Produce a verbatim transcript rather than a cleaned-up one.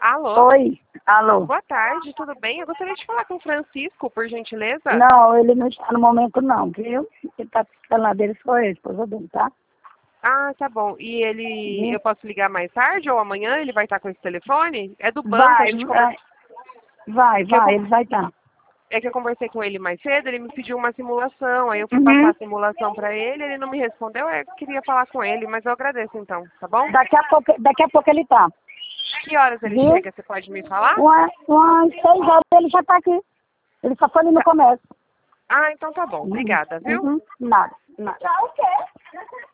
Alô? Oi, alô. Boa tarde, tudo bem? Eu gostaria de falar com o Francisco, por gentileza. Não, ele não está no momento não, viu? Ele tá ficando lá dele, sou eu, esposa dele, tá? Ah, tá bom. E ele, Viu? eu posso ligar mais tarde ou amanhã? Ele vai estar com esse telefone? É do banco, a Vai, gente vai, conversa. vai, que eu vai, con- ele vai estar. É que eu conversei com ele mais cedo, ele me pediu uma simulação, aí eu fui passar Uhum. a simulação para ele, ele não me respondeu, eu queria falar com ele, mas eu agradeço então, tá bom? Daqui a pouco, daqui a pouco ele tá, Que horas ele viu? chega, você pode me falar? Uma, umas seis horas ele já tá aqui. Ele só foi ali no Tá. comércio. Ah, então tá bom, Uhum, obrigada, viu? uhum, nada, nada. Tá o quê?